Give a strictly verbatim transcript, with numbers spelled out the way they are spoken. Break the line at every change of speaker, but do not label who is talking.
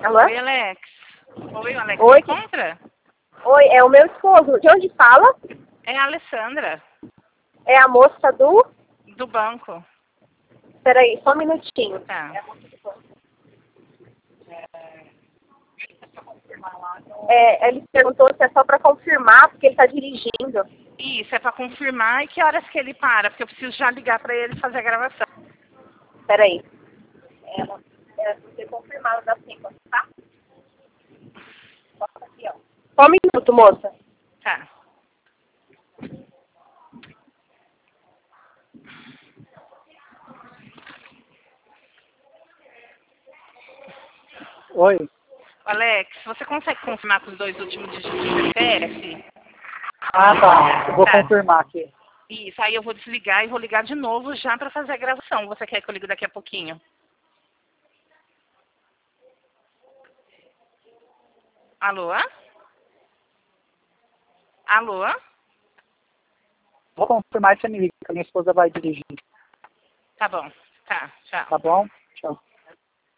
Alô?
Oi, Alex. Oi, Alex.
Oi.
Me encontra?
Oi, é o meu esposo. De onde fala?
É a Alessandra,
É a moça do...
do banco.
Peraí, só um minutinho.
Tá.
É, ele perguntou se é só para confirmar, porque ele está dirigindo.
Isso, é pra confirmar e que horas que ele para, porque eu preciso já ligar pra ele fazer a gravação.
Peraí. Ela, é, você confirmar das cinco, tá? Bota aqui, ó. Só um minuto, moça.
Tá.
Oi.
Alex, você consegue confirmar com os dois últimos dígitos do C P F?
Ah, tá. Eu vou
Tá.
confirmar aqui.
Isso, aí eu vou desligar e vou ligar de novo já pra fazer a gravação. Você quer que eu ligue daqui a pouquinho? Alô? Alô?
Vou confirmar e você me liga, que a minha esposa vai dirigir.
Tá bom. Tá, tchau.
Tá bom? Tchau.